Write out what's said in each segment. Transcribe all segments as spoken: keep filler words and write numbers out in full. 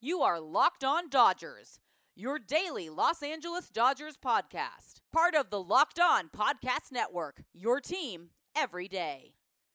You are Locked On Dodgers, your daily Los Angeles Dodgers podcast. Part of the Locked On Podcast Network, your team every day.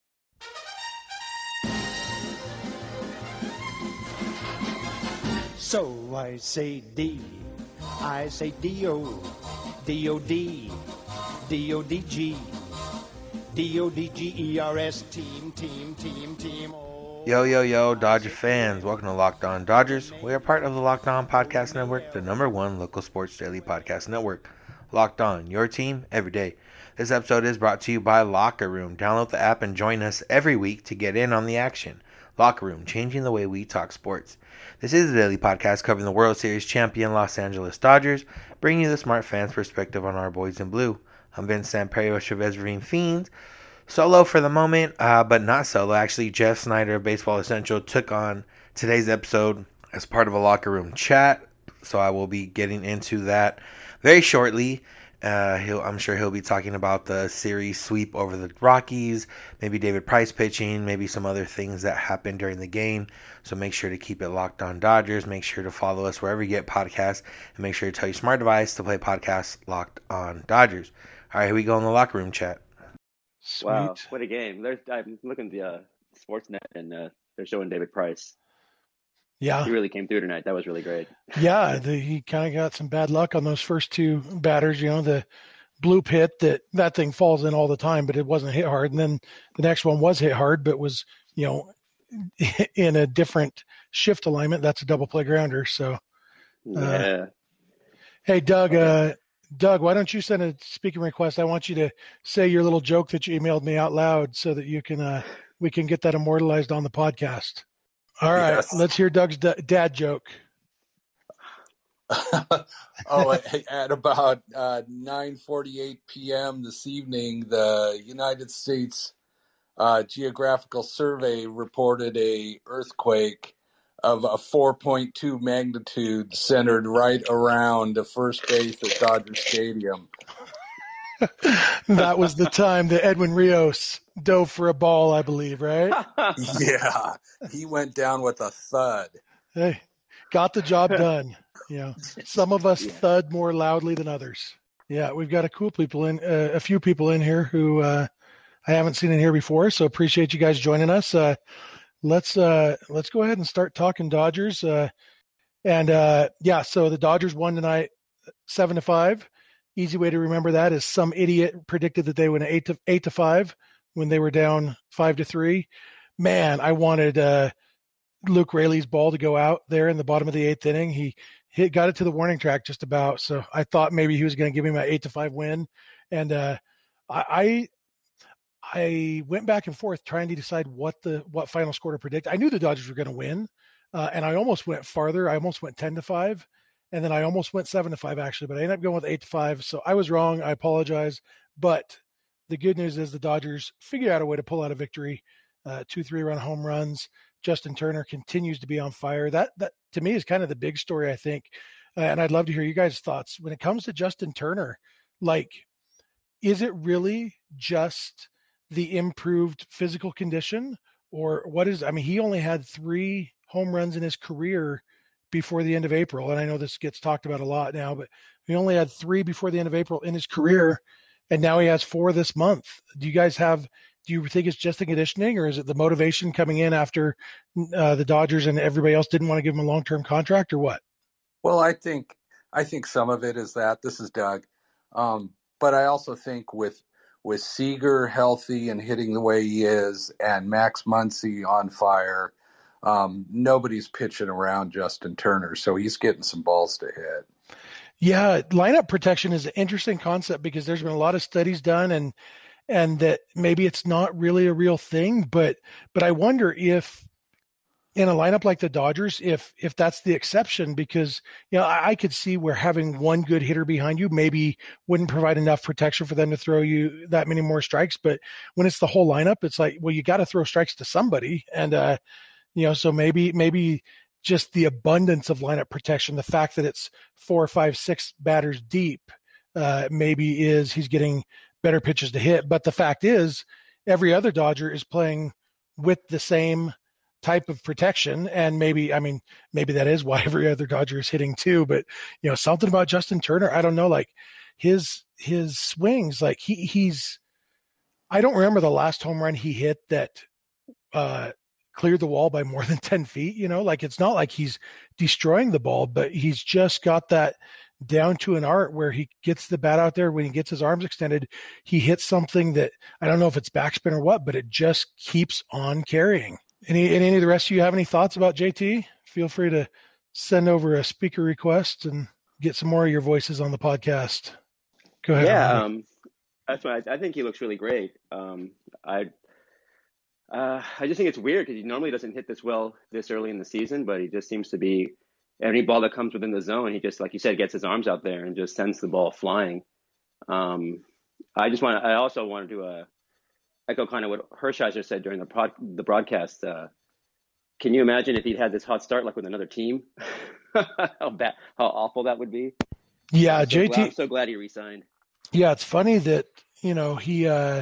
So I say D, I say D-O, D-O-D, D-O-D-G, D-O-D-G-E-R-S, team, team, team, team. Yo, yo, yo, Dodger fans. Welcome to Locked On Dodgers. We are part of the Locked On Podcast Network, the number one local sports daily podcast network. Locked On, your team, every day. This episode is brought to you by Locker Room. Download the app and join us every week to get in on the action. Locker Room, changing the way we talk sports. This is a daily podcast covering the World Series champion Los Angeles Dodgers, bringing you the smart fans' perspective on our boys in blue. I'm Vince Samperio, Chavez Ravine Fiends. Solo for the moment, uh, but not solo. Actually, Jeff Snyder of Baseball Essential took on today's episode as part of a Locker Room chat, so I will be getting into that very shortly. Uh, he'll, I'm sure he'll be talking about the series sweep over the Rockies, maybe David Price pitching, maybe some other things that happened during the game. So make sure to keep it Locked On Dodgers. Make sure to follow us wherever you get podcasts, and make sure to tell your smart device to play podcasts Locked On Dodgers. All right, here we go in the Locker Room chat. Sweet. Wow, what a game. There's, I'm looking at the uh, Sportsnet, and uh, they're showing David Price. Yeah. He really came through tonight. That was really great. Yeah, the, he kind of got some bad luck on those first two batters. You know, the blue pit, that, that thing falls in all the time, but it wasn't hit hard. And then the next one was hit hard, but was, you know, in a different shift alignment. That's a double play grounder. So, uh, yeah. Hey, Doug, uh, Doug, why don't you send a speaking request? I want you to say your little joke that you emailed me out loud so that you can, uh, we can get that immortalized on the podcast. All right, yes. Let's hear Doug's d- dad joke. oh, at about uh, nine forty-eight p.m. this evening, the United States uh, Geographical Survey reported a earthquake of a four point two magnitude centered right around the first base at Dodger Stadium. That was the time that Edwin Rios dove for a ball, I believe, right? Yeah, he went down with a thud. Hey, got the job done. You know, some of us yeah. thud more loudly than others. Yeah, we've got a cool people in, uh, a few people in here who uh, I haven't seen in here before, so appreciate you guys joining us. Uh, let's uh, let's go ahead and start talking Dodgers. Uh, and uh, yeah, so the Dodgers won tonight, seven to five. Easy way to remember that is some idiot predicted that they went eight to eight to five when they were down five to three. Man, I wanted uh, Luke Raley's ball to go out there in the bottom of the eighth inning. He hit, got it to the warning track just about. So I thought maybe he was going to give him an eight to five win. And uh, I, I went back and forth trying to decide what the what final score to predict. I knew the Dodgers were going to win, uh, and I almost went farther. I almost went ten to five. And then I almost went seven to five actually, but I ended up going with eight to five. So I was wrong. I apologize. But the good news is the Dodgers figured out a way to pull out a victory. Uh, two, three run home runs. Justin Turner continues to be on fire. That, that to me is kind of the big story, I think. Uh, and I'd love to hear you guys' thoughts when it comes to Justin Turner. Like, is it really just the improved physical condition, or what is, I mean, he only had three home runs in his career before the end of April. And I know this gets talked about a lot now, but he only had three before the end of April in his career. And now he has four this month. Do you guys have, do you think it's just the conditioning, or is it the motivation coming in after uh, the Dodgers and everybody else didn't want to give him a long-term contract, or what? Well, I think, I think some of it is that. This is Doug. Um, but I also think with, with Seager healthy and hitting the way he is, and Max Muncy on fire, Um, nobody's pitching around Justin Turner, so he's getting some balls to hit. Yeah, lineup protection is an interesting concept because there's been a lot of studies done, and and that maybe it's not really a real thing, but but I wonder if in a lineup like the Dodgers, if if that's the exception, because you know I, I could see where having one good hitter behind you maybe wouldn't provide enough protection for them to throw you that many more strikes. But when it's the whole lineup, it's like, well, you got to throw strikes to somebody, and uh, you know, so maybe maybe just the abundance of lineup protection, the fact that it's four, five, six batters deep, uh, maybe is he's getting better pitches to hit. But the fact is, every other Dodger is playing with the same type of protection. And maybe, I mean, maybe that is why every other Dodger is hitting too, but you know, something about Justin Turner, I don't know, like his, his swings, like he, he's, I don't remember the last home run he hit that, uh, cleared the wall by more than ten feet, you know, like it's not like he's destroying the ball, but he's just got that down to an art where he gets the bat out there. When he gets his arms extended, he hits something that I don't know if it's backspin or what, but it just keeps on carrying. Any, any of the rest of you have any thoughts about J T? Feel free to send over a speaker request and get some more of your voices on the podcast. Go ahead. Yeah, um, that's why I, I think he looks really great. Um, I, uh, I just think it's weird because he normally doesn't hit this well this early in the season, but he just seems to be any ball that comes within the zone. He just, like you said, gets his arms out there and just sends the ball flying. Um, I just want. I also wanted to uh, echo kind of what Hershiser said during the prod, the broadcast. Uh, can you imagine if he'd had this hot start like with another team? how bad, how awful that would be. Yeah, I'm so J T. Glad, I'm so glad he resigned. Yeah, it's funny that you know he. Uh,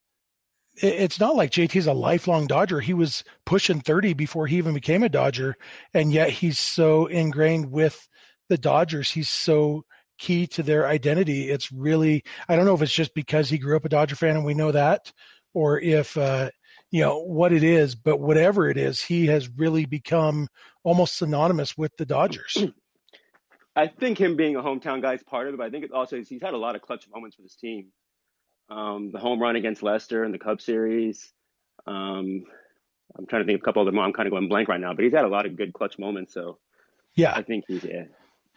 it, it's not like J T's a lifelong Dodger. He was pushing thirty before he even became a Dodger, and yet he's so ingrained with the Dodgers. He's so key to their identity. It's really, I don't know if it's just because he grew up a Dodger fan and we know that, or if, uh, you know, what it is, but whatever it is, he has really become almost synonymous with the Dodgers. I think him being a hometown guy is part of it, but I think it also he's had a lot of clutch moments with his team. Um, the home run against Lester in the Cubs series. Um, I'm trying to think of a couple of them. I'm kind of going blank right now, but he's had a lot of good clutch moments. So yeah, I think he's, yeah.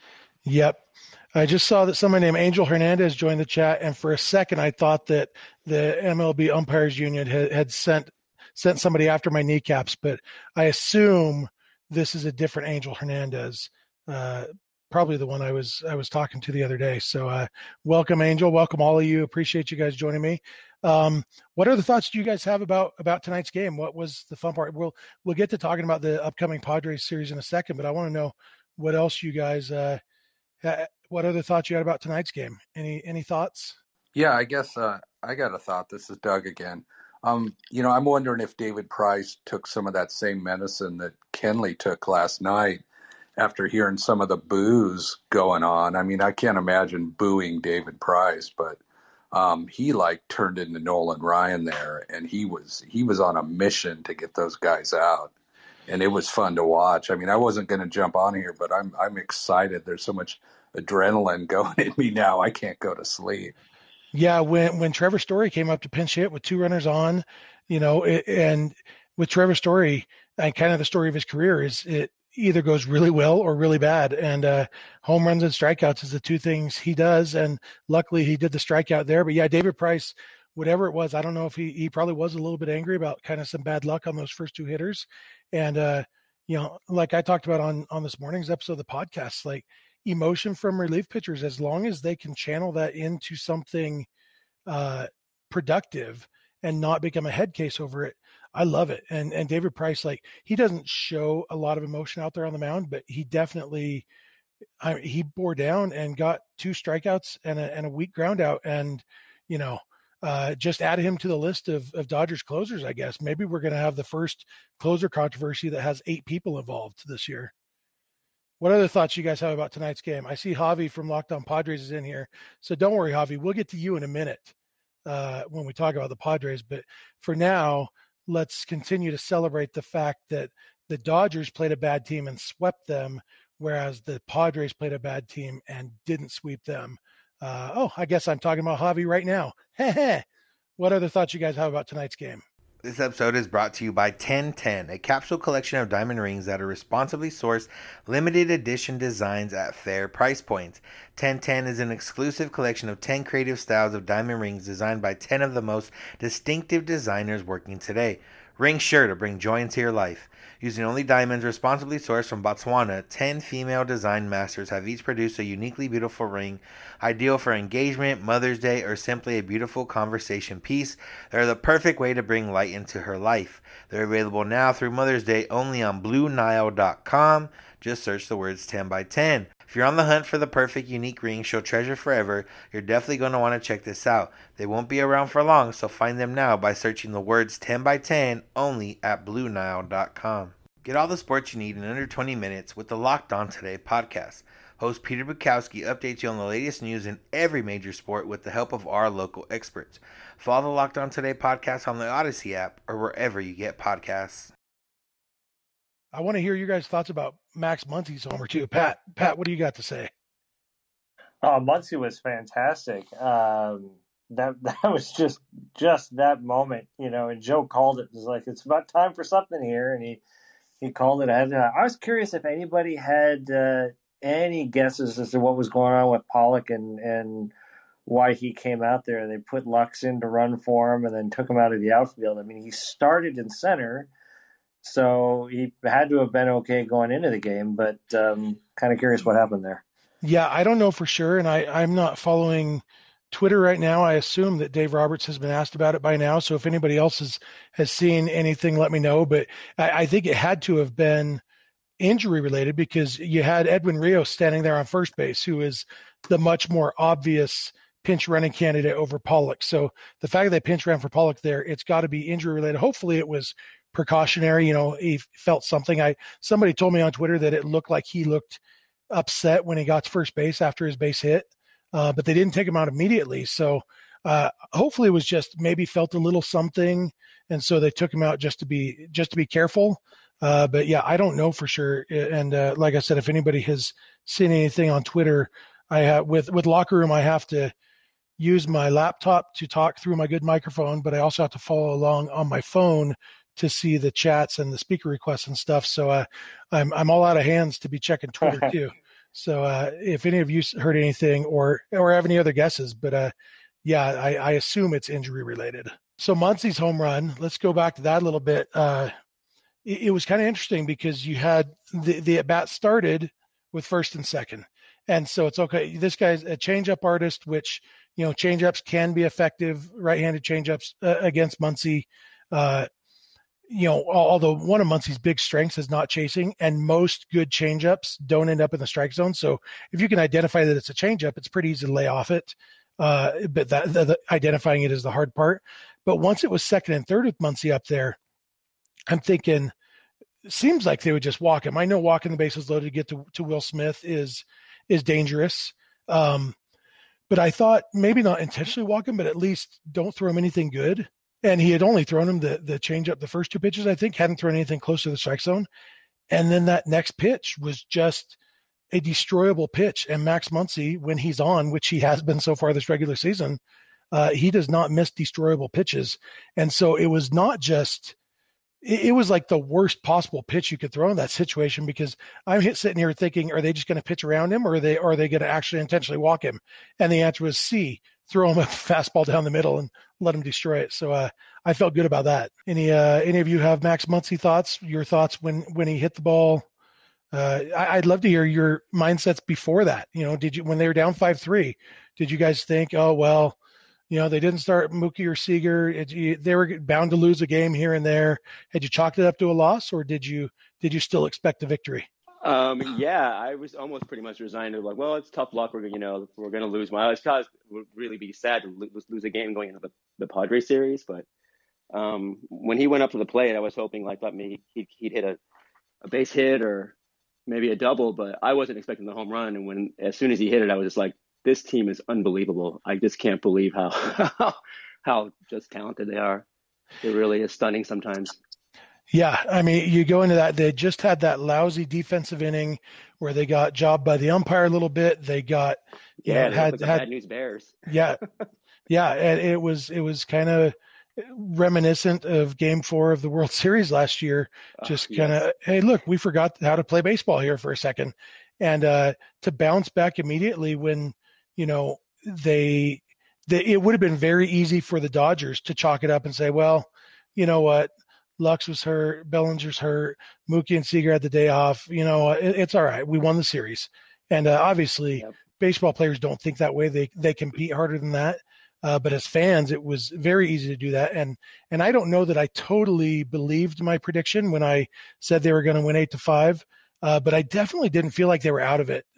Yep. I just saw that somebody named Angel Hernandez joined the chat, and for a second I thought that the M L B Umpires Union had, had sent sent somebody after my kneecaps, but I assume this is a different Angel Hernandez, uh, probably the one I was I was talking to the other day. So uh, welcome, Angel. Welcome, all of you. Appreciate you guys joining me. Um, what other thoughts do you guys have about about tonight's game? What was the fun part? We'll we'll get to talking about the upcoming Padres series in a second, but I want to know what else you guys. Uh, What other thoughts you had about tonight's game? Any any thoughts? Yeah, I guess uh, I got a thought. This is Doug again. Um, you know, I'm wondering if David Price took some of that same medicine that Kenley took last night after hearing some of the boos going on. I mean, I can't imagine booing David Price, but um, he like turned into Nolan Ryan there, and he was he was on a mission to get those guys out. And it was fun to watch. I mean, I wasn't going to jump on here, but I'm I'm excited. There's so much adrenaline going in me now. I can't go to sleep. Yeah, when when Trevor Story came up to pinch hit with two runners on, you know, it, and with Trevor Story, and kind of the story of his career is it either goes really well or really bad. And uh, home runs and strikeouts is the two things he does. And luckily, he did the strikeout there. But yeah, David Price, whatever it was, I don't know if he he probably was a little bit angry about kind of some bad luck on those first two hitters. And, uh, you know, like I talked about on, on this morning's episode of the podcast, like emotion from relief pitchers, as long as they can channel that into something uh, productive and not become a head case over it, I love it. And and David Price, like, he doesn't show a lot of emotion out there on the mound, but he definitely, I, he bore down and got two strikeouts and a, and a weak ground out. And, you know, Uh, just add him to the list of, of Dodgers closers, I guess. Maybe we're going to have the first closer controversy that has eight people involved this year. What other thoughts you guys have about tonight's game? I see Javi from Locked On Padres is in here. So don't worry, Javi. We'll get to you in a minute uh, when we talk about the Padres. But for now, let's continue to celebrate the fact that the Dodgers played a bad team and swept them, whereas the Padres played a bad team and didn't sweep them. Uh, oh, I guess I'm talking about Javi right now. What other thoughts you guys have about tonight's game? This episode is brought to you by ten ten, a capsule collection of diamond rings that are responsibly sourced, limited edition designs at fair price points. ten ten is an exclusive collection of ten creative styles of diamond rings designed by ten of the most distinctive designers working today. Rings sure to bring joy into your life. Using only diamonds responsibly sourced from Botswana, ten female design masters have each produced a uniquely beautiful ring, ideal for engagement, Mother's Day, or simply a beautiful conversation piece. They're the perfect way to bring light into her life. They're available now through Mother's Day only on Blue Nile dot com. Just search the words ten by ten. If you're on the hunt for the perfect unique ring she'll treasure forever, you're definitely going to want to check this out. They won't be around for long, so find them now by searching the words ten by ten only at blue nile dot com. Get all the sports you need in under twenty minutes with the Locked On Today podcast. Host Peter Bukowski updates you on the latest news in every major sport with the help of our local experts. Follow the Locked On Today podcast on the Odyssey app or wherever you get podcasts. I want to hear your guys' thoughts about Max Muncy's homer too. Pat, Pat, what do you got to say? Oh, Muncy was fantastic. Um, that that was just just that moment, you know. And Joe called it. It was like, it's about time for something here, and he he called it ahead. I was curious if anybody had uh, any guesses as to what was going on with Pollock and and why he came out there. They put Lux in to run for him, and then took him out of the outfield. I mean, he started in center. So he had to have been okay going into the game, but um, kind of curious what happened there. Yeah, I don't know for sure, and I, I'm not following Twitter right now. I assume that Dave Roberts has been asked about it by now, so if anybody else has, has seen anything, let me know. But I, I think it had to have been injury-related because you had Edwin Rios standing there on first base, who is the much more obvious pinch running candidate over Pollock. So the fact that they pinch ran for Pollock there, it's got to be injury-related. Hopefully it was precautionary, you know, he felt something. I somebody told me on Twitter that it looked like he looked upset when he got to first base after his base hit, uh, but they didn't take him out immediately. So uh, hopefully it was just maybe felt a little something, and so they took him out just to be just to be careful. Uh, but yeah, I don't know for sure. And uh, like I said, if anybody has seen anything on Twitter, I have with with Locker Room, I have to use my laptop to talk through my good microphone, but I also have to follow along on my phone to see the chats and the speaker requests and stuff. So uh, I'm I'm all out of hands to be checking Twitter too. So uh, if any of you heard anything or or have any other guesses, but uh, yeah, I, I assume it's injury related. So Muncy's home run, let's go back to that a little bit. Uh, it, it was kind of interesting because you had the, the at bat started with first and second. And so it's okay. This guy's a changeup artist, which, you know, changeups can be effective, right-handed changeups uh, against Muncy. Uh, you know, although one of Muncy's big strengths is not chasing, and most good changeups don't end up in the strike zone. So if you can identify that it's a changeup, it's pretty easy to lay off it. Uh, but that, the, the, identifying it is the hard part. But once it was second and third with Muncy up there, I'm thinking, seems like they would just walk him. I know walking the bases loaded to get to, to Will Smith is is dangerous. Um, but I thought maybe not intentionally walk him, but at least don't throw him anything good. And he had only thrown him the, the changeup the first two pitches, I think, hadn't thrown anything close to the strike zone. And then that next pitch was just a destroyable pitch. And Max Muncy, when he's on, which he has been so far this regular season, uh, he does not miss destroyable pitches. And so it was not just it, it was like the worst possible pitch you could throw in that situation, because I'm hit, sitting here thinking, are they just going to pitch around him, or are they, or are they going to actually intentionally walk him? And the answer was C. Throw him a fastball down the middle and let him destroy it. So uh, I felt good about that. Any uh, any of you have Max Muncy thoughts? Your thoughts when when he hit the ball? Uh, I, I'd love to hear your mindsets before that. You know, did you when they were down five three? Did you guys think, oh well, you know, they didn't start Mookie or Seager. It, you, they were bound to lose a game here and there. Had you chalked it up to a loss, or did you did you still expect a victory? Um, yeah, I was almost pretty much resigned to like, well, it's tough luck. We're, you know, we're going to lose. My, I thought it would really be sad to lose, lose a game going into the, the Padres series. But um, when he went up to the plate, I was hoping like, let me, he'd, he'd hit a, a base hit or maybe a double, but I wasn't expecting the home run. And when, as soon as he hit it, I was just like, this team is unbelievable. I just can't believe how, how, how just talented they are. It really is stunning sometimes. Yeah, I mean, you go into that, they just had that lousy defensive inning where they got jobbed by the umpire a little bit. They got, yeah, know, had, like the had bad news Bears. yeah, yeah, and it was it was kind of reminiscent of Game Four of the World Series last year. Just uh, kind of, yes. Hey, look, we forgot how to play baseball here for a second, and uh, to bounce back immediately when you know they, they, it would have been very easy for the Dodgers to chalk it up and say, well, you know what. Lux was hurt, Bellinger's hurt, Mookie and Seager had the day off. You know, it, it's all right. We won the series. And uh, obviously, yep. baseball players don't think that way. They they compete harder than that. Uh, but as fans, it was very easy to do that. And and I don't know that I totally believed my prediction when I said they were going to win eight to five. Uh, but I definitely didn't feel like they were out of it.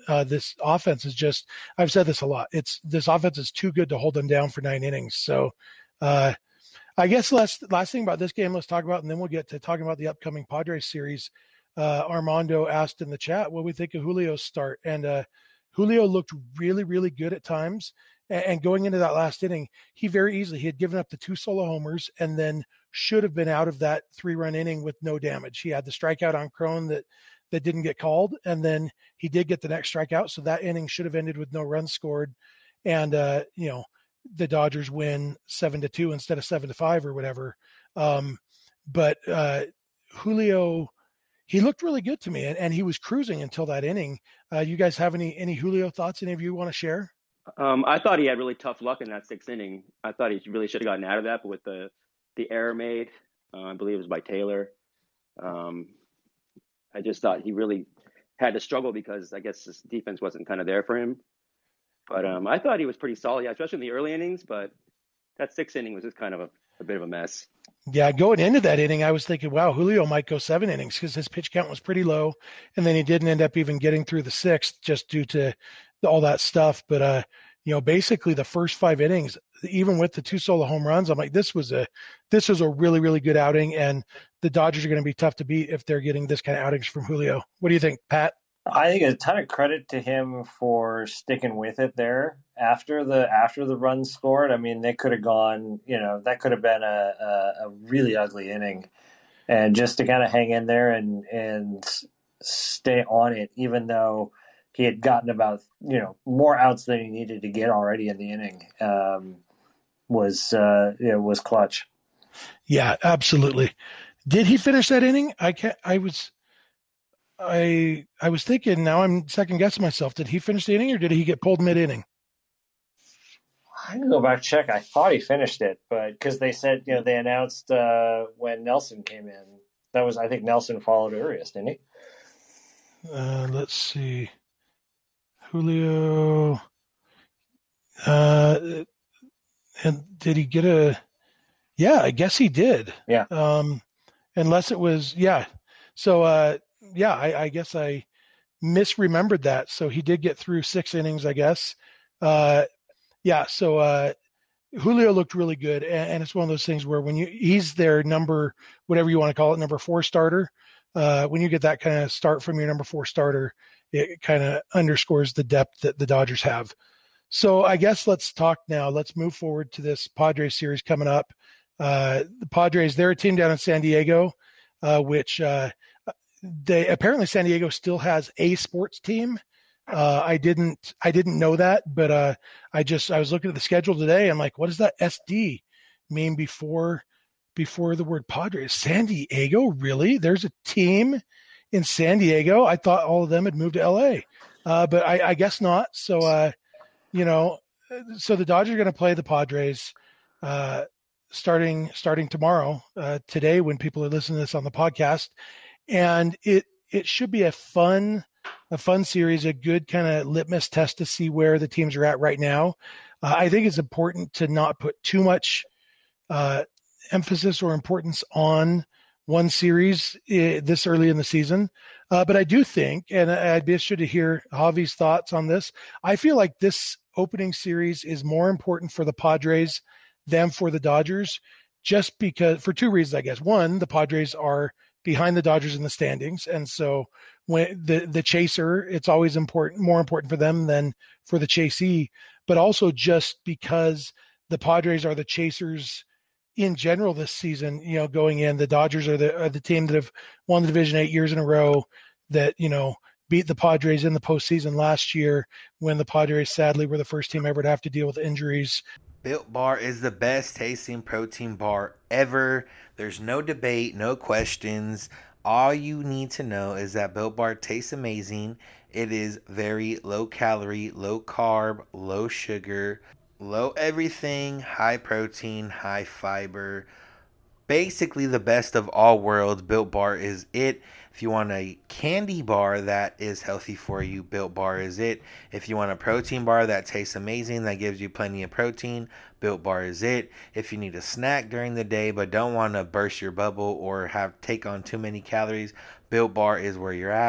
Uh, this offense is just, I've said this a lot. It's this offense is too good to hold them down for nine innings. So uh, I guess last, last thing about this game, let's talk about, and then we'll get to talking about the upcoming Padres series. Uh, Armando asked in the chat what we think of Julio's start. And uh, Julio looked really, really good at times. And, and going into that last inning, he very easily, he had given up the two solo homers and then should have been out of that three-run inning with no damage. He had the strikeout on Cron that, that didn't get called, and then he did get the next strikeout, so that inning should have ended with no runs scored. And, uh, you know, the Dodgers win seven to two instead of seven to five or whatever. Um, but uh, Julio, he looked really good to me, and, and he was cruising until that inning. Uh, you guys have any any Julio thoughts? Any of you want to share? Um, I thought he had really tough luck in that sixth inning. I thought he really should have gotten out of that, but with the the error made, uh, I believe it was by Taylor. Um, I just thought he really had to struggle because I guess his defense wasn't kind of there for him. But um, I thought he was pretty solid, yeah, especially in the early innings. But that sixth inning was just kind of a, a bit of a mess. Yeah, going into that inning, I was thinking, wow, Julio might go seven innings because his pitch count was pretty low. And then he didn't end up even getting through the sixth just due to all that stuff. But, uh, you know, basically the first five innings, even with the two solo home runs, I'm like, this was a this was a really, really good outing. And the Dodgers are going to be tough to beat if they're getting this kind of outings from Julio. What do you think, Pat? I think a ton of credit to him for sticking with it there after the after the run scored. I mean, they could have gone, you know, that could have been a, a, a really ugly inning, and just to kind of hang in there and and stay on it, even though he had gotten about, you know, more outs than he needed to get already in the inning, um, was uh, you know, was clutch. Yeah, absolutely. Did he finish that inning? I can't. I was. I I was thinking, now I'm second guessing myself. Did he finish the inning or did he get pulled mid inning? I can go back and check. I thought he finished it, but because they said, you know, they announced uh, when Nelson came in. That was, I think Nelson followed Urias, didn't he? Uh, let's see. Julio. Uh, and did he get a? Yeah, I guess he did. Yeah. Um, unless it was, yeah. So, uh, yeah, I, I guess I misremembered that. So he did get through six innings, I guess. Uh, yeah. So uh, Julio looked really good, and, and it's one of those things where when you he's their number, whatever you want to call it, number four starter. Uh, when you get that kind of start from your number four starter, it kind of underscores the depth that the Dodgers have. So I guess let's talk now. Let's move forward to this Padres series coming up. Uh, the Padres, they're a team down in San Diego, uh, which uh, they apparently San Diego still has a sports team. Uh, I didn't, I didn't know that, but uh, I just, I was looking at the schedule today. I'm like, what does that S D mean before, before the word Padres? San Diego, really? There's a team in San Diego? I thought all of them had moved to L A, uh, but I, I guess not. So, uh, you know, so the Dodgers are going to play the Padres uh, starting starting tomorrow, uh, today when people are listening to this on the podcast. And it it should be a fun a fun series, a good kind of litmus test to see where the teams are at right now. Uh, I think it's important to not put too much uh, emphasis or importance on one series uh, this early in the season. Uh, but I do think, and I'd be interested to hear Javi's thoughts on this, I feel like this opening series is more important for the Padres than for the Dodgers, just because, for two reasons, I guess. One, the Padres are behind the Dodgers in the standings. And so when the, the chaser, it's always important, more important for them than for the chasee, but also just because the Padres are the chasers in general this season, you know, going in. The Dodgers are the, are the team that have won the division eight years in a row, that, you know, beat the Padres in the postseason last year when the Padres sadly were the first team ever to have to deal with injuries. Built Bar is the best tasting protein bar ever. There's no debate, no questions. All you need to know is that Built Bar tastes amazing. It is very low calorie, low carb, low sugar, low everything, high protein, high fiber. Basically the best of all worlds. Built Bar is it. If you want a candy bar that is healthy for you, Built Bar is it. If you want a protein bar that tastes amazing, that gives you plenty of protein, Built Bar is it. If you need a snack during the day but don't want to burst your bubble or have take on too many calories, Built Bar is where you're at.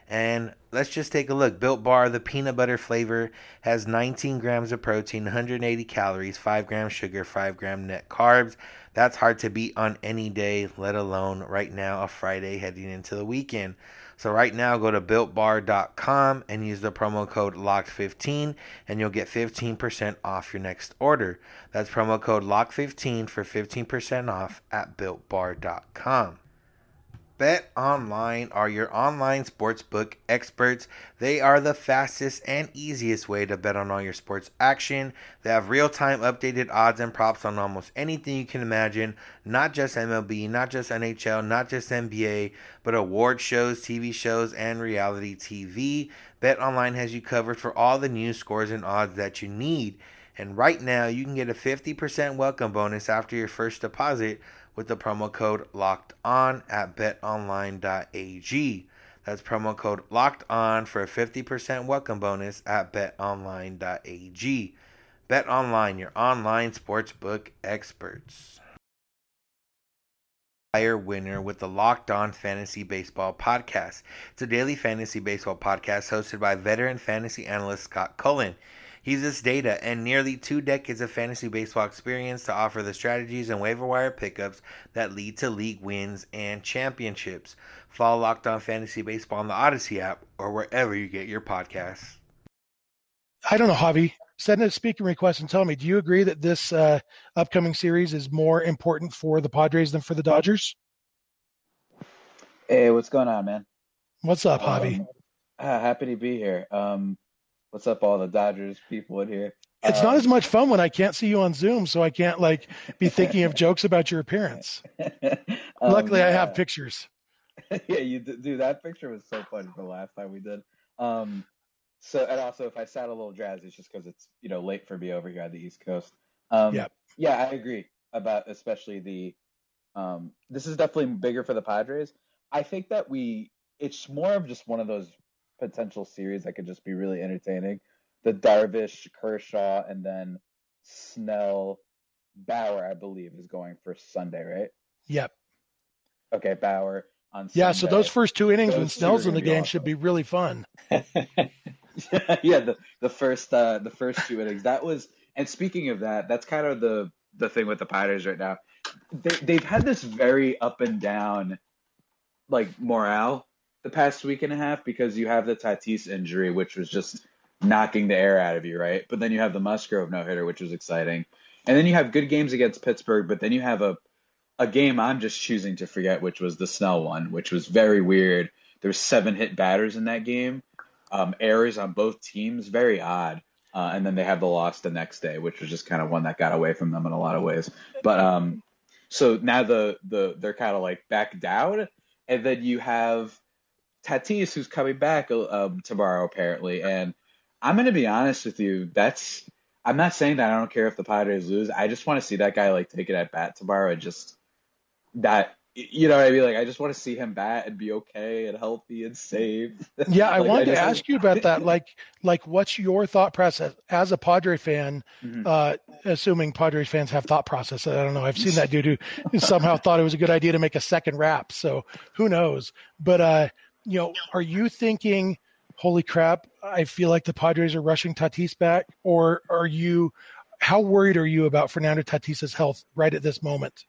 And let's just take a look. Built Bar, the peanut butter flavor, has nineteen grams of protein, one hundred eighty calories, five grams sugar, five gram net carbs. That's hard to beat on any day, let alone right now, a Friday heading into the weekend. So right now, go to built bar dot com and use the promo code locked fifteen, and you'll get fifteen percent off your next order. That's promo code locked fifteen for fifteen percent off at built bar dot com. BetOnline are your online sportsbook experts. They are the fastest and easiest way to bet on all your sports action. They have real-time updated odds and props on almost anything you can imagine, not just M L B, not just N H L, not just N B A, but award shows, T V shows, and reality T V. BetOnline has you covered for all the news, scores, and odds that you need. And right now, you can get a fifty percent welcome bonus after your first deposit with the promo code LOCKEDON at bet online dot a g. That's promo code LOCKEDON for a fifty percent welcome bonus at bet online dot a g. BetOnline, your online sportsbook experts. Winner with the Locked On Fantasy Baseball Podcast. It's a daily fantasy baseball podcast hosted by veteran fantasy analyst Scott Cullen. He uses data and nearly two decades of fantasy baseball experience to offer the strategies and waiver wire pickups that lead to league wins and championships. Follow Locked On Fantasy Baseball on the Odyssey app or wherever you get your podcasts. I don't know, Javi. Send a speaking request and tell me, do you agree that this uh, upcoming series is more important for the Padres than for the Dodgers? Hey, what's going on, man? What's up, Javi? Um, ah, happy to be here. Um, what's up, all the Dodgers people in here? It's um, not as much fun when I can't see you on Zoom, so I can't like be thinking of jokes about your appearance. um, Luckily, I yeah. have pictures. Yeah, you do. Dude, that picture was so funny the last time we did. Um, so, and also, if I sound a little drowsy, it's just because it's, you know, late for me over here on the East Coast. Um, Yep. Yeah, I agree about especially the. Um, this is definitely bigger for the Padres. I think that we. It's more of just one of those potential series that could just be really entertaining. The Darvish, Kershaw, and then Snell, Bauer, I believe, is going for Sunday, right? Yep. Okay, Bauer on Sunday. Yeah, so those first two innings when Those two Snell's are in the gonna be game awesome. should be really fun. Yeah, the the first uh, the first two innings. That was, and speaking of that, that's kind of the the thing with the Pirates right now. They they've had this very up and down like morale the past week and a half because you have the Tatis injury, which was just knocking the air out of you, right? But then you have the Musgrove no hitter, which was exciting, and then you have good games against Pittsburgh. But then you have a a game I'm just choosing to forget, which was the Snell one, which was very weird. There were seven hit batters in that game. Um, errors on both teams, very odd. Uh, and then they have the loss the next day, which was just kind of one that got away from them in a lot of ways. But um, so now the the they're kind of like back down, and then you have Tatis who's coming back um, tomorrow apparently. And I'm going to be honest with you, that's I'm not saying that I don't care if the Padres lose. I just want to see that guy like take it at bat tomorrow and just that. You know what I mean? Like, I just want to see him bat and be okay and healthy and safe. Yeah, I Like, wanted I to just- ask you about that. Like, like, what's your thought process as a Padre fan? Mhm. Uh, assuming Padres fans have thought process. I don't know. I've seen that dude who somehow thought it was a good idea to make a second wrap. So who knows? But uh, you know, are you thinking, "Holy crap! I feel like the Padres are rushing Tatis back," or are you? How worried are you about Fernando Tatis's health right at this moment?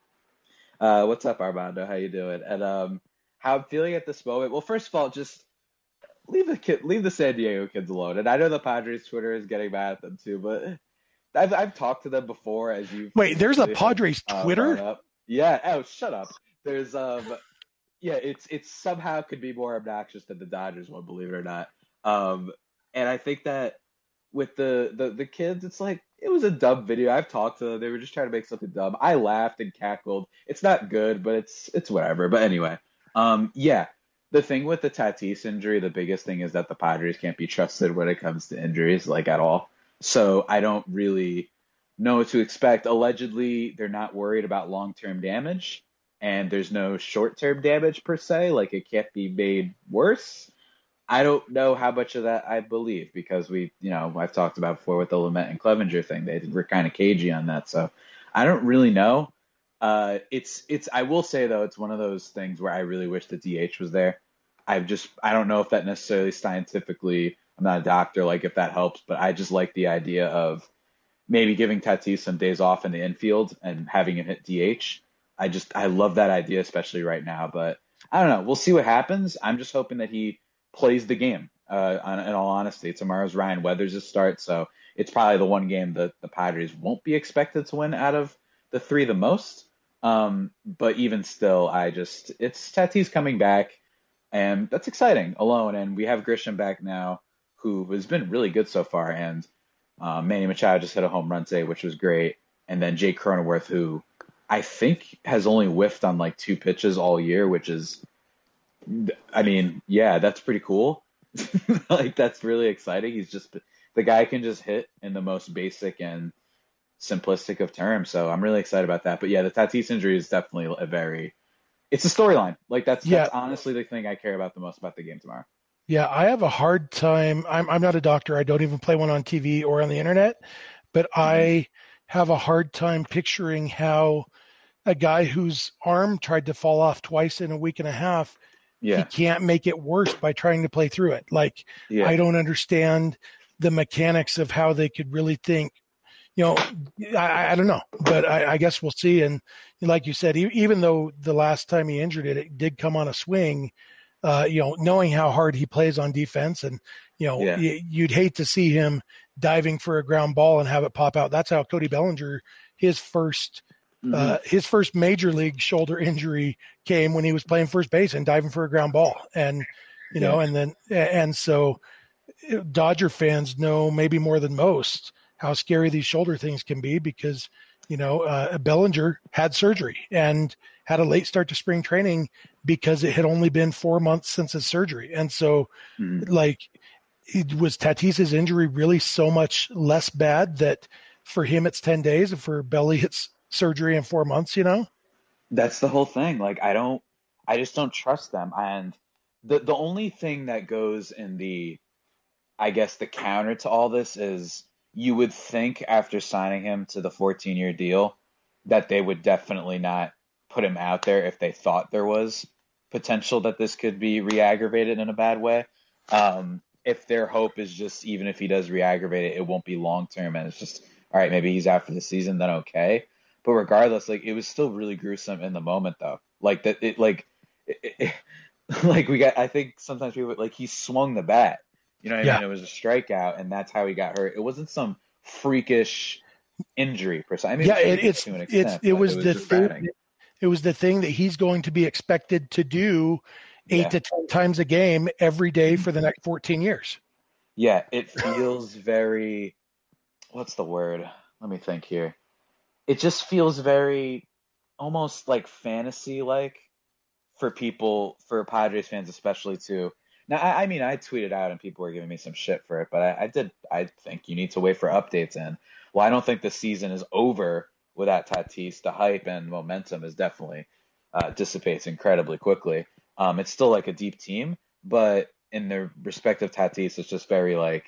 Uh, what's up, Armando? How you doing? And um, how I'm feeling at this moment. Well, first of all, just leave the kid, leave the San Diego kids alone. And I know the Padres Twitter is getting mad at them too, but I've I've talked to them before, as you. Wait, there's a Padres uh, Twitter? brought up. Yeah. Oh, shut up. There's um, yeah. It's it's somehow could be more obnoxious than the Dodgers one, believe it or not. Um, and I think that with the the the kids, it's like. It was a dumb video. I've talked to them. They were just trying to make something dumb. I laughed and cackled. It's not good, but it's it's whatever. But anyway, um, yeah. The thing with the Tatis injury, the biggest thing is that the Padres can't be trusted when it comes to injuries, like at all. So I don't really know what to expect. Allegedly, they're not worried about long-term damage, and there's no short-term damage per se. Like it can't be made worse. I don't know how much of that I believe because we, you know, I've talked about before with the Lamet and Clevenger thing. They were kind of cagey on that, so I don't really know. Uh, it's it's. I will say though, it's one of those things where I really wish the D H was there. I've just, I don't know if that necessarily scientifically, I'm not a doctor, like if that helps, but I just like the idea of maybe giving Tatis some days off in the infield and having him hit D H. I just, I love that idea, especially right now, but I don't know. We'll see what happens. I'm just hoping that he plays the game, uh, on, in all honesty. Tomorrow's Ryan Weathers' start, so it's probably the one game that the Padres won't be expected to win out of the three the most. Um, but even still, I just, it's Tatis coming back, and that's exciting alone. And we have Grisham back now, who has been really good so far. And uh, Manny Machado just hit a home run today, which was great. And then Jake Cronenworth, who I think has only whiffed on like two pitches all year, which is, I mean, yeah, that's pretty cool. Like, that's really exciting. He's just, the guy can just hit in the most basic and simplistic of terms. So I'm really excited about that. But yeah, the Tatis injury is definitely a very, it's a storyline. Like that's, Yeah. that's honestly the thing I care about the most about the game tomorrow. Yeah, I have a hard time. I'm I'm not a doctor. I don't even play one on T V or on the internet, but I have a hard time picturing how a guy whose arm tried to fall off twice in a week and a half, he Yeah. can't make it worse by trying to play through it. Like, Yeah. I don't understand the mechanics of how they could really think. You know, I, I don't know, but I, I guess we'll see. And like you said, e- even though the last time he injured it, it did come on a swing. Uh, you know, knowing how hard he plays on defense, and you know, Yeah. y- you'd hate to see him diving for a ground ball and have it pop out. That's how Cody Bellinger, his first, Mhm. uh, his first major league shoulder injury came when he was playing first base and diving for a ground ball, and you know, and then and so Dodger fans know maybe more than most how scary these shoulder things can be because, you know, uh, Bellinger had surgery and had a late start to spring training because it had only been four months since his surgery. And so, Mhm. like, it was Tatis's injury really so much less bad that for him it's ten days and for Belly it's surgery in four months, you know? That's the whole thing. Like, I don't, I just don't trust them. And the the only thing that goes in the, I guess, the counter to all this is you would think after signing him to the fourteen year deal that they would definitely not put him out there if they thought there was potential that this could be re-aggravated in a bad way. Um, if their hope is just, even if he does re-aggravate it, it won't be long term and it's just, all right, maybe he's out for the season, then okay. But regardless, like, it was still really gruesome in the moment though. Like that, it like, it, it, like we got, I think sometimes people, like, he swung the bat. You know what I Yeah. mean? It was a strikeout, and that's how he got hurt. It wasn't some freakish injury per se. I mean, Yeah, it, freakish it's to an it's extent, it but was the just thing. batting. It was the thing that he's going to be expected to do eight Yeah. to ten times a game every day for the next fourteen years. Yeah, it feels very. What's the word? Let me think here. It just feels very, almost like fantasy-like for people, for Padres fans especially too. Now, I, I mean, I tweeted out and people were giving me some shit for it, but I, I did. I think you need to wait for updates. And well, I don't think the season is over without Tatis. The hype and momentum is definitely uh, dissipates incredibly quickly. Um, it's still like a deep team, but in the respect of Tatis, it's just very like,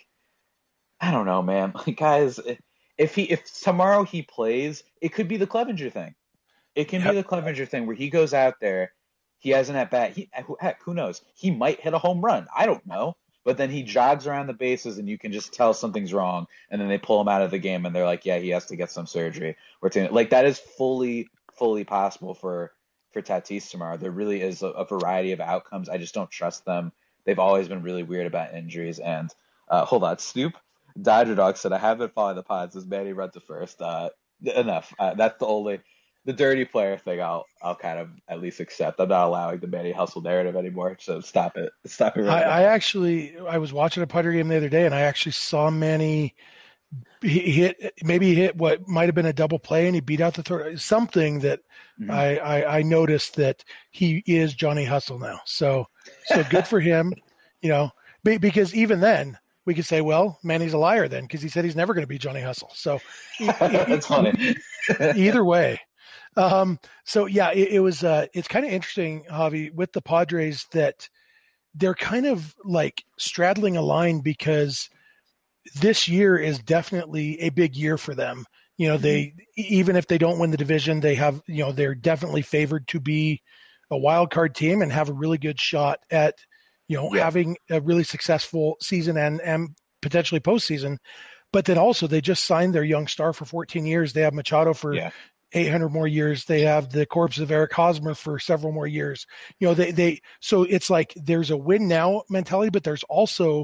I don't know, man. Like, guys, if he if tomorrow he plays, it could be the Clevenger thing. It can Yep. be the Clevenger thing where he goes out there. He has an at bat. He, heck, who knows? He might hit a home run. I don't know. But then he jogs around the bases, and you can just tell something's wrong. And then they pull him out of the game, and they're like, "Yeah, he has to get some surgery." Or to, like that is fully, fully possible for for Tatis tomorrow. There really is a, a variety of outcomes. I just don't trust them. They've always been really weird about injuries. And uh, hold on, Snoop Dodger Dog said, "I have been following the pods as Manny run to first." Uh, enough. Uh, that's the only. The dirty player thing I'll I'll kind of at least accept. I'm not allowing the Manny hustle narrative anymore, so stop it. Stop it right I, now. I actually I was watching a Padre game the other day, and I actually saw Manny. He hit maybe he hit what might have been a double play, and he beat out the third. Something that Mhm. I, I I noticed that he is Johnny Hustle now. So so good for him, you know. be- Because even then we could say, well, Manny's a liar then, because he said he's never going to be Johnny Hustle. So e- e- That's funny. either way. Um, so yeah, it, it was, uh, it's kind of interesting, Javi, with the Padres that they're kind of like straddling a line because this year is definitely a big year for them. You know, they, even if they don't win the division, they have, you know, they're definitely favored to be a wild card team and have a really good shot at you know, Yeah. having a really successful season and, and potentially postseason. But then also they just signed their young star for fourteen years. They have Machado for Yeah. eight hundred more years. They have the corpse of Eric Hosmer for several more years. You know, they, they, so it's like there's a win now mentality, but there's also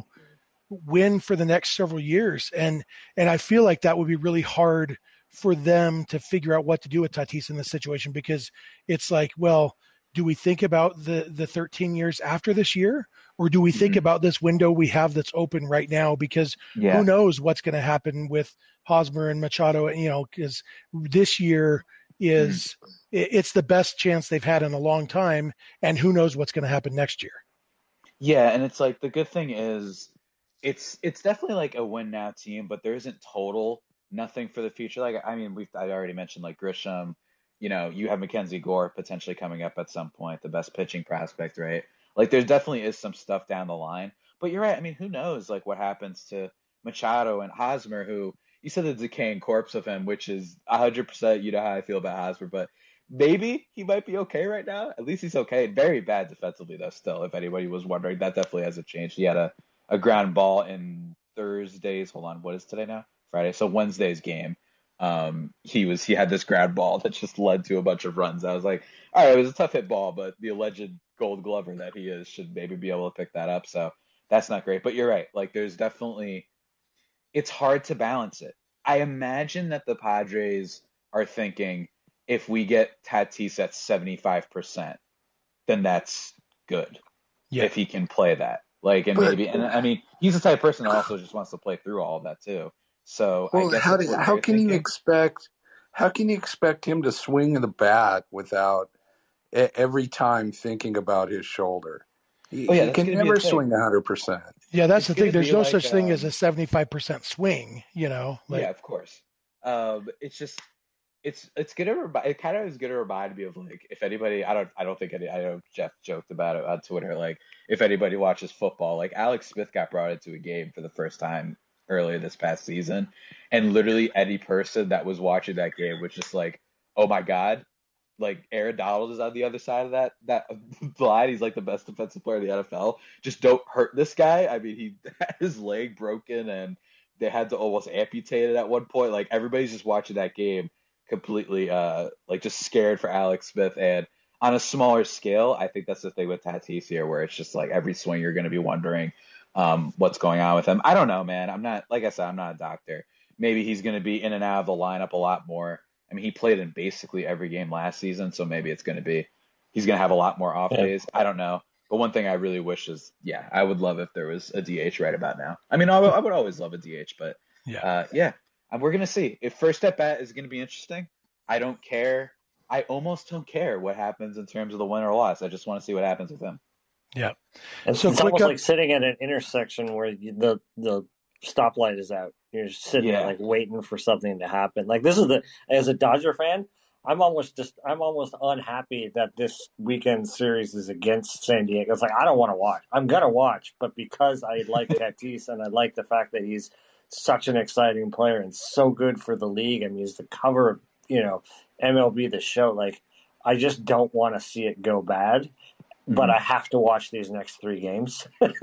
win for the next several years. And, and I feel like that would be really hard for them to figure out what to do with Tatis in this situation, because it's like, well, do we think about the, the thirteen years after this year, or do we think Mhm. about this window we have that's open right now? Because Yeah. who knows what's going to happen with Hosmer and Machado, you know, because this year is, it- it's the best chance they've had in a long time. And who knows what's going to happen next year. Yeah, and it's like the good thing is it's it's definitely like a win now team, but there isn't total nothing for the future. Like I mean, we've I already mentioned like Grisham, you know, you have Mackenzie Gore potentially coming up at some point, the best pitching prospect, right? Like there definitely is some stuff down the line. But you're right. I mean, who knows like what happens to Machado and Hosmer, who you said the decaying corpse of him, which is one hundred percent, you know how I feel about Hosmer, but maybe he might be okay right now. At least he's okay. Very bad defensively, though, still, if anybody was wondering. That definitely hasn't changed. He had a, a ground ball in Thursday's, hold on, what is today now? Friday. So Wednesday's game. Um, he was he had this ground ball that just led to a bunch of runs. I was like, all right, it was a tough hit ball, but the alleged gold glover that he is should maybe be able to pick that up. So that's not great. But you're right. Like there's definitely it's hard to balance it. I imagine that the Padres are thinking if we get Tatis at seventy-five percent, then that's good. Yeah. If he can play that. Like, and But- maybe, and I mean, he's the type of person that also just wants to play through all of that too. So, I Well, guess how that's do, what how they're can you thinking. expect how can you expect him to swing the bat without e- every time thinking about his shoulder? He, Oh, yeah, he that's can gonna be a never thing. swing one hundred percent. Yeah. That's It's the gonna thing. There's be no like, such thing as um, a seventy-five percent swing, you know, like, Yeah, of course. Um, it's just it's it's gonna remind it kind of is gonna remind me of like if anybody I don't I don't think any I know Jeff joked about it on Twitter, like if anybody watches football, like Alex Smith got brought into a game for the first time earlier this past season, and literally any person that was watching that game was just like, oh my God, like Aaron Donald is on the other side of that that line. He's like the best defensive player in the N F L. Just don't hurt this guy. I mean, he had his leg broken and they had to almost amputate it at one point. Like everybody's just watching that game completely uh like just scared for Alex Smith. And on a smaller scale, I think that's the thing with Tatis here, where it's just like every swing you're gonna be wondering um what's going on with him. I don't know, man. I'm not like I said, I'm not a doctor. Maybe he's gonna be in and out of the lineup a lot more. I mean, he played in basically every game last season, so maybe it's gonna be he's gonna have a lot more off Yeah. days. I don't know. But one thing I really wish is, yeah, I would love if there was a D H right about now. I mean, I would, I would always love a D H, but Yeah. uh, yeah, and we're gonna see. If first at bat is gonna be interesting, I don't care. I almost don't care what happens in terms of the win or loss. I just want to see what happens with him. yeah. It's, So it's quick almost up- like sitting at an intersection where you, the the stoplight is out. You're just sitting Yeah. there like waiting for something to happen. Like this is the as a Dodger fan, I'm almost just I'm almost unhappy that this weekend series is against San Diego. It's like I don't want to watch. I'm gonna watch, but because I like Tatis and I like the fact that he's such an exciting player and so good for the league. I mean, he's the cover of you know M L B The Show. Like I just don't want to see it go bad. But I have to watch these next three games.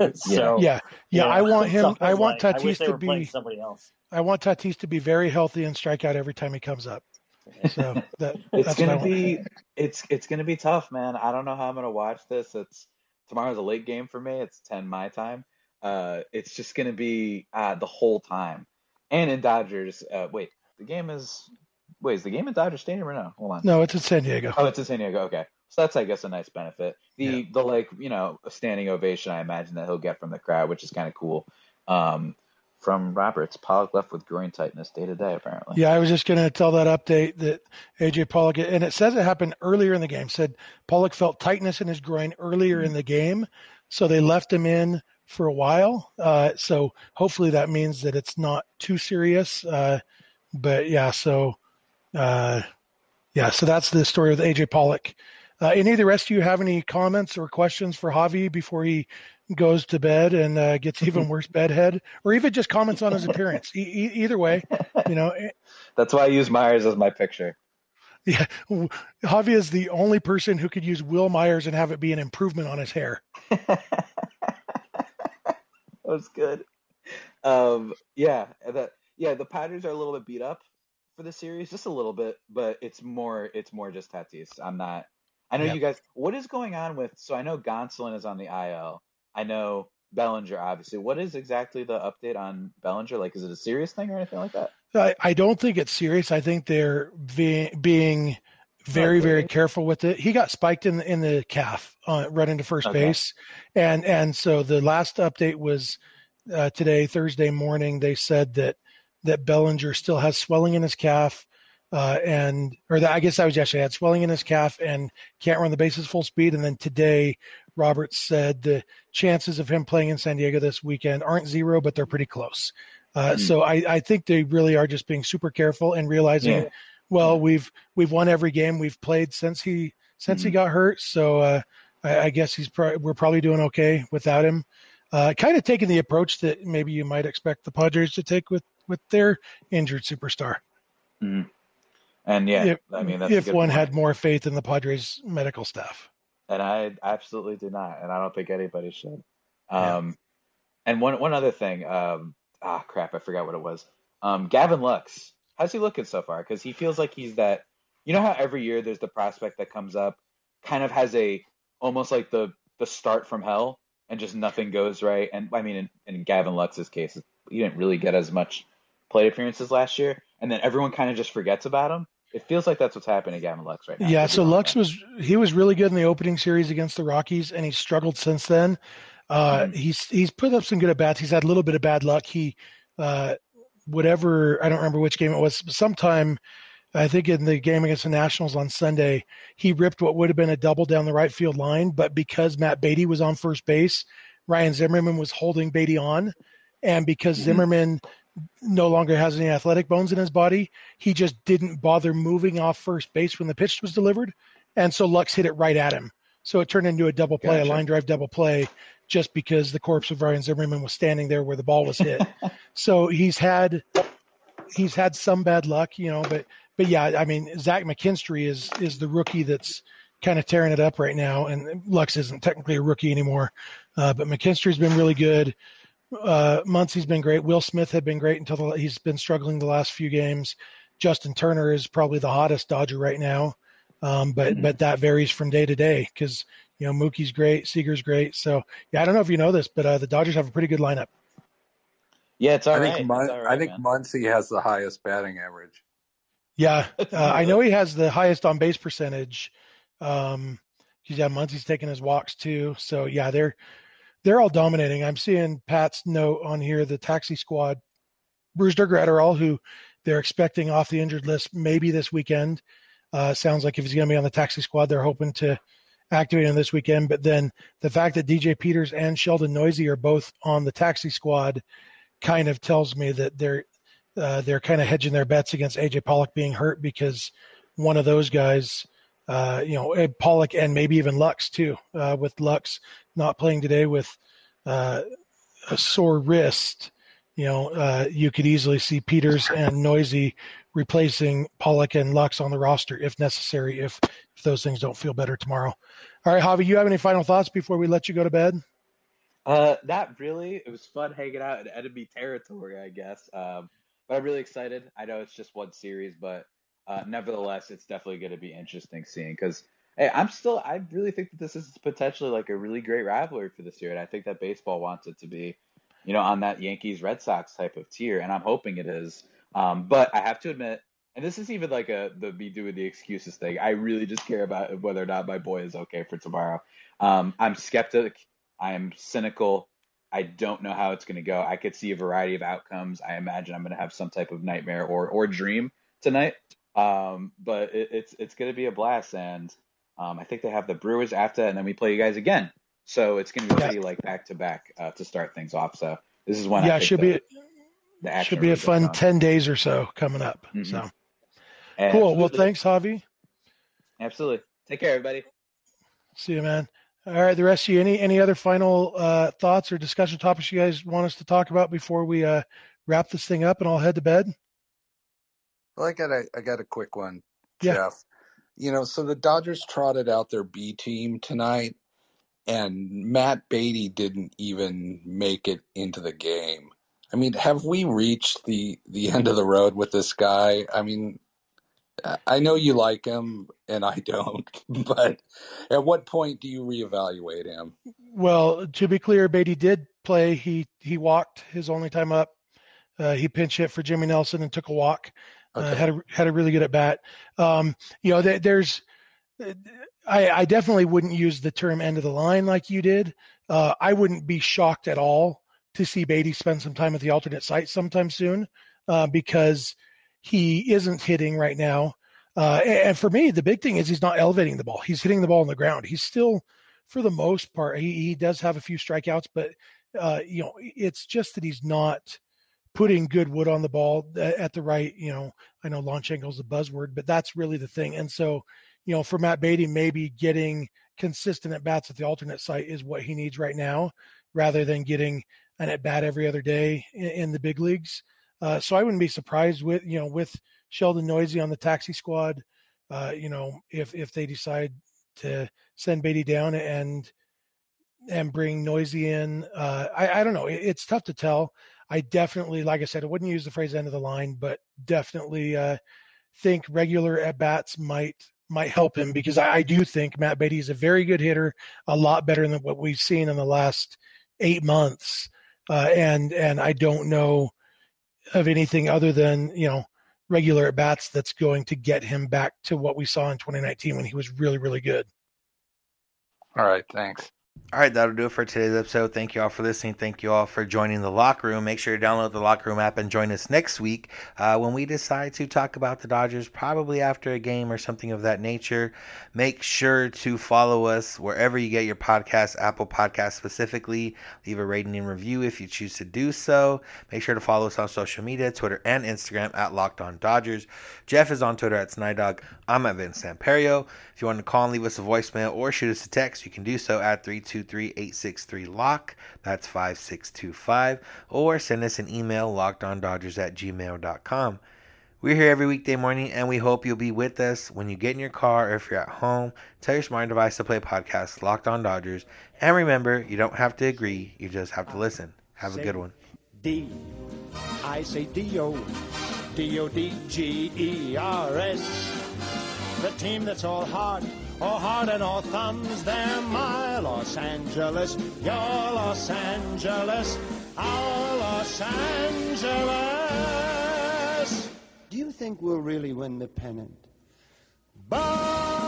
so Yeah. Yeah. you I know, want him, it's I want like, I wish Tatis they to were playing be, somebody else. I want Tatis to be very healthy and strike out every time he comes up. So that, It's that's what I gonna want. be it's it's gonna be tough, man. I don't know how I'm gonna watch this. It's tomorrow's a late game for me. It's ten my time. Uh, it's just gonna be uh the whole time. And in Dodgers, uh, wait, the game is wait, is the game in Dodger Stadium or no? Hold on. No, it's in San Diego. Oh, it's in San Diego. Okay, so that's I guess a nice benefit. The Yeah. the like you know a standing ovation I imagine that he'll get from the crowd, which is kind of cool. Um, from Roberts, Pollock left with groin tightness day to day apparently. Yeah, I was just going to tell that update that A J Pollock, and it says it happened earlier in the game, said Pollock felt tightness in his groin earlier in the game. So they left him in for a while. Uh, so hopefully that means that it's not too serious. Uh, but yeah, so uh, yeah, so that's the story with A J Pollock. Uh, any of the rest of you have any comments or questions for Javi before he goes to bed and uh, gets even worse bedhead, or even just comments on his appearance? E- e- either way, you know. That's why I use Myers as my picture. Yeah, Javi is the only person who could use Will Myers and have it be an improvement on his hair. was good. Um, yeah, that yeah, the Padres are a little bit beat up for the series, just a little bit, but it's more it's more just Tatis. I'm not. I know Yeah. you guys. What is going on with? So I know Gonsolin is on the I L. I know Bellinger, obviously. What is exactly the update on Bellinger? Like, is it a serious thing or anything like that? I, I don't think it's serious. I think they're being, being very, Okay. very careful with it. He got spiked in the, in the calf, uh, running to first Okay. base. And, and so the last update was uh, today, Thursday morning. They said that, that Bellinger still has swelling in his calf. Uh, and, or that, I guess that was yesterday, had swelling in his calf and can't run the bases full speed. And then today, Roberts said the chances of him playing in San Diego this weekend aren't zero, but they're pretty close. Uh, Mm. so I, I think they really are just being super careful and realizing, Yeah. well, Yeah. we've we've won every game we've played since he since he Mhm. got hurt. So uh, I, I guess he's pro- we're probably doing okay without him. Uh, kind of taking the approach that maybe you might expect the Padres to take with with their injured superstar. Mhm. And yeah, If I mean that's a if good one point. had more faith in the Padres medical staff. And I absolutely do not, and I don't think anybody should. Yeah. Um, and one one other thing, um, ah, crap, I forgot what it was. Um, Gavin Lux, how's he looking so far? Because he feels like he's that. You know how every year there's the prospect that comes up, kind of has a almost like the the start from hell, and just nothing goes right. And I mean, in, in Gavin Lux's case, he didn't really get as much plate appearances last year, and then everyone kind of just forgets about him. It feels like that's what's happening to Gavin Lux right now. I Yeah, could be so wrong, Lux though. was he was really good in the opening series against the Rockies, and he's struggled since then. Uh, Mhm. he's he's put up some good at bats. He's had a little bit of bad luck. He, uh, whatever I don't remember which game it was. Sometime I think in the game against the Nationals on Sunday, he ripped what would have been a double down the right field line, but because Matt Beatty was on first base, Ryan Zimmerman was holding Beatty on, and because Mhm. Zimmerman no longer has any athletic bones in his body, he just didn't bother moving off first base when the pitch was delivered. And so Lux hit it right at him. So it turned into a double play, Gotcha. a line drive double play, just because the corpse of Ryan Zimmerman was standing there where the ball was hit. So he's had he's had some bad luck, you know, but but yeah, I mean, Zach McKinstry is is the rookie that's kind of tearing it up right now, and Lux isn't technically a rookie anymore, uh, but McKinstry's been really good. Uh, Muncy's been great. Will Smith had been great until the, he's been struggling the last few games. Justin Turner is probably the hottest Dodger right now, um, but Mhm. but that varies from day to day because you know Mookie's great, Seager's great. So yeah, I don't know if you know this, but uh, the Dodgers have a pretty good lineup. Yeah, it's all I right. think It's Mun- all I right, think man. Muncy has the highest batting average. Yeah, uh, I Really? know he has the highest on base percentage. Um, he's yeah, Muncy's taking his walks too. So yeah, they're they're all dominating. I'm seeing Pat's note on here, the taxi squad. Brusdar Graterol, who they're expecting off the injured list maybe this weekend. Uh, sounds like if he's going to be on the taxi squad, they're hoping to activate him this weekend. But then the fact that D J Peters and Sheldon Noisy are both on the taxi squad kind of tells me that they're uh, they're kind of hedging their bets against A J Pollock being hurt because one of those guys, uh, you know, Pollock and maybe even Lux too, uh, with Lux not playing today with uh, a sore wrist. You know, uh, you could easily see Peters and Noisy replacing Pollock and Lux on the roster if necessary, if, if those things don't feel better tomorrow. All right, Javi, you have any final thoughts before we let you go to bed? Uh, not really. It was fun hanging out in enemy territory, I guess. Um, but I'm really excited. I know it's just one series, but uh, nevertheless, it's definitely going to be interesting seeing because hey, I'm still. I really think that this is potentially like a really great rivalry for this year, and I think that baseball wants it to be, you know, on that Yankees Red Sox type of tier, and I'm hoping it is. Um, but I have to admit, and this is even like a the me doing the excuses thing. I really just care about whether or not my boy is okay for tomorrow. Um, I'm skeptic. I am cynical. I don't know how it's going to go. I could see a variety of outcomes. I imagine I'm going to have some type of nightmare or or dream tonight. Um, but it, it's it's going to be a blast, and um, I think they have the Brewers after, and then we play you guys again. So it's going to be Yeah, pretty like back to back uh, to start things off. So this is when I yeah, think should the be the should action be a really gets fun going. ten days or so coming up. Hmm. So cool. Well, Absolutely, thanks, Javi. absolutely. Take care, everybody. See you, man. All right, the rest of you, any any other final uh, thoughts or discussion topics you guys want us to talk about before we uh, wrap this thing up and I'll head to bed? Well, I got a I got a quick one, Yeah. Jeff. You know, so the Dodgers trotted out their B team tonight, and Matt Beatty didn't even make it into the game. I mean, have we reached the, the end of the road with this guy? I mean, I know you like him, and I don't, but at what point do you reevaluate him? Well, to be clear, Beatty did play. He he walked his only time up. Uh, he pinch hit for Jimmy Nelson and took a walk. Okay. Uh, had a had a really good at bat. Um, you know, there, there's. I, I definitely wouldn't use the term end of the line like you did. Uh, I wouldn't be shocked at all to see Beatty spend some time at the alternate site sometime soon, uh, because he isn't hitting right now. Uh, and for me, the big thing is he's not elevating the ball. He's hitting the ball on the ground. He's still, for the most part, he, he does have a few strikeouts, but uh, you know, it's just that he's not putting good wood on the ball at the right, you know, I know launch angle is a buzzword, but that's really the thing. And so, you know, for Matt Beatty, maybe getting consistent at bats at the alternate site is what he needs right now, rather than getting an at bat every other day in, in the big leagues. Uh, so I wouldn't be surprised with, you know, with Sheldon Noisy on the taxi squad, uh, you know, if, if they decide to send Beatty down and, and bring Noisy in. Uh, I, I don't know. It, it's tough to tell. I definitely, like I said, I wouldn't use the phrase end of the line, but definitely uh, think regular at bats might, might help him, because I, I do think Matt Beatty is a very good hitter, a lot better than what we've seen in the last eight months. Uh, and, and I don't know of anything other than, you know, regular at bats that's going to get him back to what we saw in twenty nineteen when he was really, really good. All right. Thanks. All right, that'll do it for today's episode. Thank you all for listening. Thank you all for joining the Locker Room. Make sure to download the Locker Room app and join us next week uh, when we decide to talk about the Dodgers, probably after a game or something of that nature. Make sure to follow us wherever you get your podcasts, Apple Podcasts specifically. Leave a rating and review if you choose to do so. Make sure to follow us on social media, Twitter and Instagram at Locked On Dodgers. Jeff is on Twitter at Snydog. I'm at Vince Samperio. If you want to call and leave us a voicemail or shoot us a text, you can do so at three two three, eight six three, L O C K. That's five six two five. Or send us an email, lockedondodgers at gmail dot com. We're here every weekday morning, and we hope you'll be with us when you get in your car or if you're at home. Tell your smart device to play podcast Locked On Dodgers. And remember, you don't have to agree. You just have to listen. Have a good one. D. I say D O. D O D G E R S. The team that's all heart, all heart and all thumbs. They're my Los Angeles, your Los Angeles, our Los Angeles. Do you think we'll really win the pennant? Bye.